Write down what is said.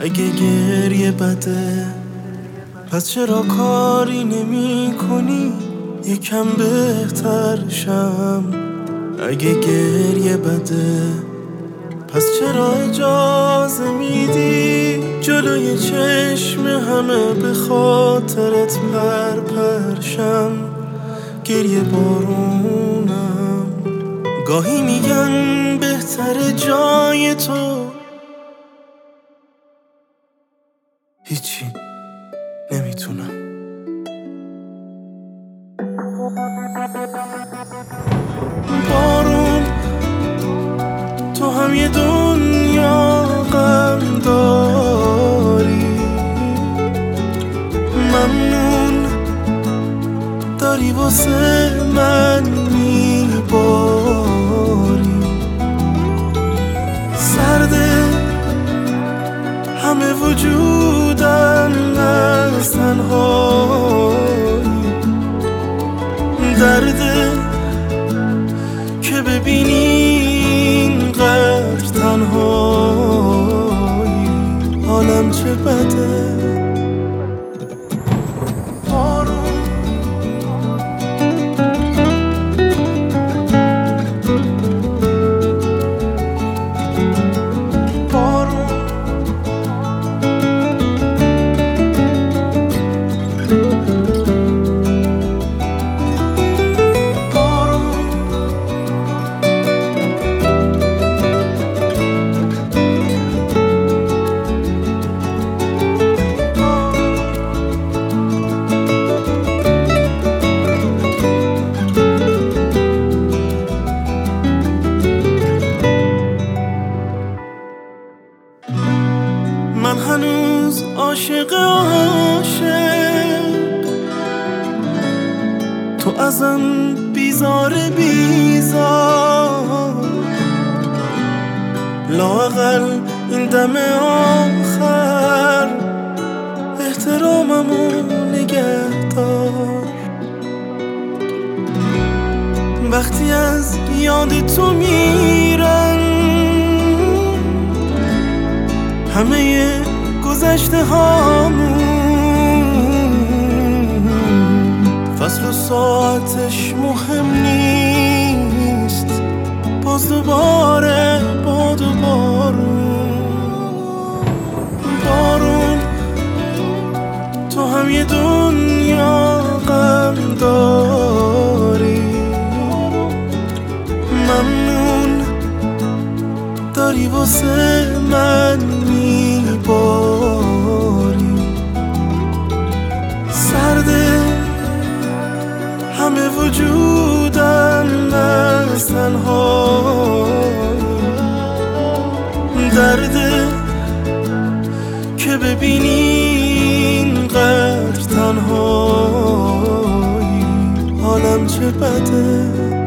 اگه گریه بده پس چرا کاری نمی کنی یکم بهتر شم؟ اگه گریه بده پس چرا اجازه میدی جلوی چشم همه به خاطرت پرشم؟ گریه بارونم گاهی میگن بهتر جای تو، هیچی نمیتونم. بارون تو هم یه دنیا غم داری، ممنون داری واسه من میباری. سرده همه وجودم از تنهایی، درده که ببینی اینقدر تنهایی حالم چه بده. من هنوز عاشق تو ازم بیزار لااقل این دم آخر احتراممو نگه دار. وقتی از یاد تو میرن همه گذشته هامون، فصل و ساعتش مهم نیست، باز دوباره باد و بارون تو هم یه دنیا غم داری، ممنون داری واسه من میباری. سرده همه وجودم از تنهایی، درده که ببینی اینقدر تنهایی حالم چه بده.